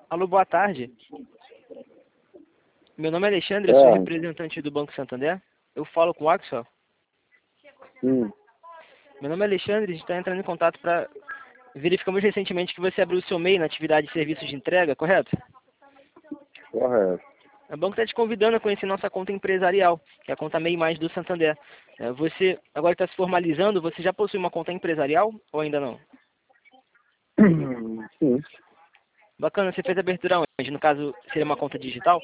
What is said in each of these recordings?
Alô, boa tarde. Meu nome é Alexandre, eu sou representante do Banco Santander. Eu falo com o Axel. Sim, Meu nome é Alexandre, a gente está entrando em contato para... Verificamos recentemente que você abriu o seu MEI na atividade de serviços de entrega, correto? correto. O banco está te convidando a conhecer nossa conta empresarial, que é a conta MEI Mais do Santander. Você agora está se formalizando, você já possui uma conta empresarial ou ainda não? Sim, Bacana, você fez a abertura onde? No caso, seria uma conta digital?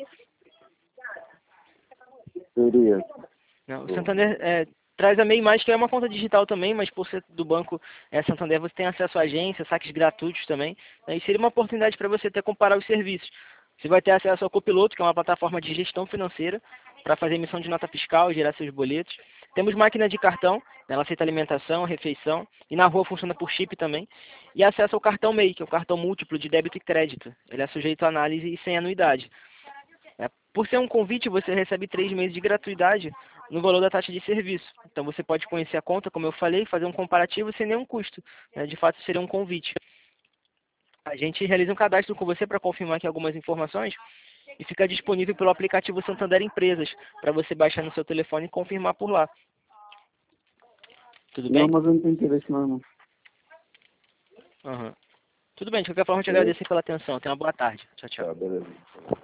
seria. Não, o Santander traz a MEI Mais, que é uma conta digital também, mas por ser do banco Santander, você tem acesso à agência, saques gratuitos também, né, e seria uma oportunidade para você até comparar os serviços. Você vai ter acesso ao Copiloto, que é uma plataforma de gestão financeira, para fazer emissão de nota fiscal, gerar seus boletos. Temos máquina de cartão, né, ela aceita alimentação, refeição, e na rua funciona por chip também. E acesso ao cartão MEI, que é o cartão múltiplo de débito e crédito. Ele é sujeito a análise e sem anuidade. Por ser um convite, você recebe 3 meses de gratuidade no valor da taxa de serviço. Então você pode conhecer a conta, como eu falei, fazer um comparativo sem nenhum custo, né? De fato, seria um convite. A gente realiza um cadastro com você para confirmar aqui algumas informações e fica disponível pelo aplicativo Santander Empresas, para você baixar no seu telefone e confirmar por lá. Tudo Não, bem? mas eu não tenho interesse não. Uhum. Tudo bem, de qualquer forma, eu te Beleza? agradeço pela atenção. Tenha uma boa tarde. Tchau, tchau. Tá, beleza.